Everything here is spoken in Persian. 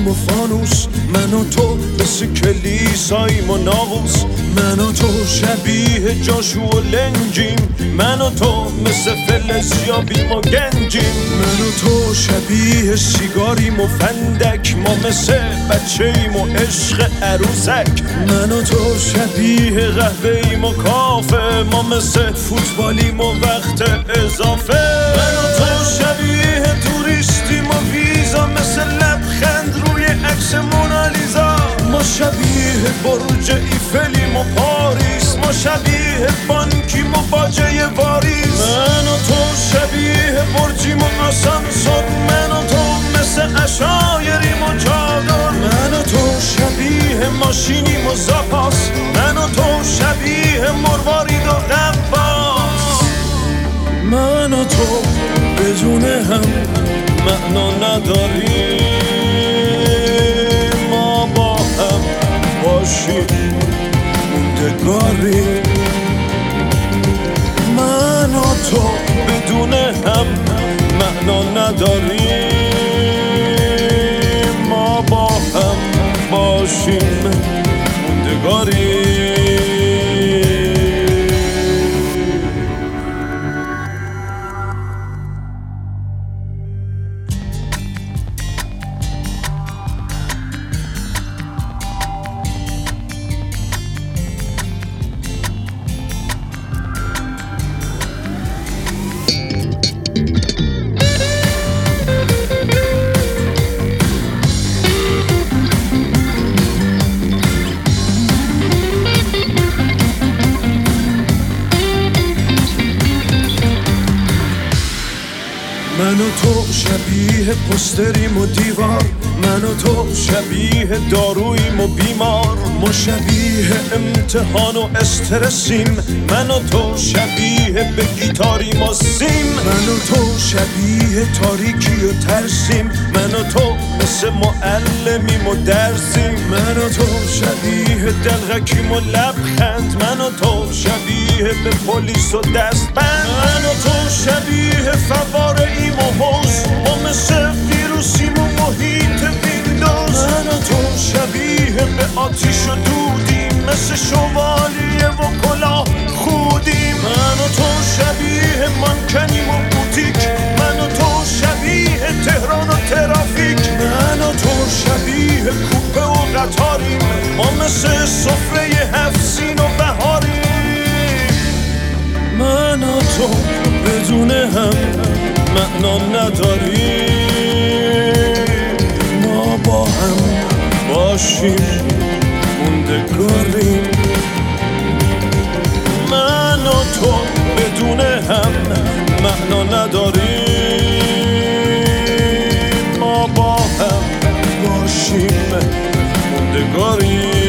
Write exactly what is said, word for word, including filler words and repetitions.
و فانوس، من و تو مثل کلیساییم و ناقوس. من و تو شبیه جاشو و لنجیم، من و تو مثل فلزیابیم و گنجیم. من و تو شبیه سیگاریم و فندک، ما مثل بچه‌ایم و عشق عروسک. من و تو شبیه قهوه‌ایم و کافه، ما مثل فوتبالیم و وقت اضافه. من و تو شبیه توریستیم و ویزا، مثل لبخند روی عکس مونالیزا. ما شبیه برج ایفلیم و پاریس، ما شبیه بانکیم و باجه واریس. من و تو شبیه برجیم و آسانسور، من و تو مثل عشایریم و چادر. من و تو شبیه ماشینیم و زاپاس، من و تو شبیه مروارید و غواص. من و تو بدون هم معنا نداریم، ما با هم باشیم موندگاریم. من و تو بدون هم معنا نداریم، ما با هم باشیم موندگاریم. من و تو شبیه پستریم و دیوار، من و تو شبیه داروییم و بیمار. ما شبیه امتحان و استرسیم، من و تو شبیه به گیتاریم و سیم. من و تو شبیه تاریکی و ترسیم، من و تو مثل معلمیم و درسیم. من و تو شبیه دلغکیم و لبخند، من و تو شبیه به پلیس و دستبند. من و تو شبیه فواره ایم و حوز، ما مثل ویروسیم و محیط ویندوز. من و تو شبیه به آتیش و دودیم، مثل شوالیه و کلاه خودیم. من و تو شبیه مانکنیم و بوتیک، من و تو شبیه تهران و ترافیک. من و تو شبیه کوپه و قطاریم، ما مثل سفره هفت سین و بهاریم. من و تو بدون هم معنا نداریم، ما با هم باشیم موندگاریم. من و تو بدون هم معنا نداریم، ما با هم باشیم موندگاریم.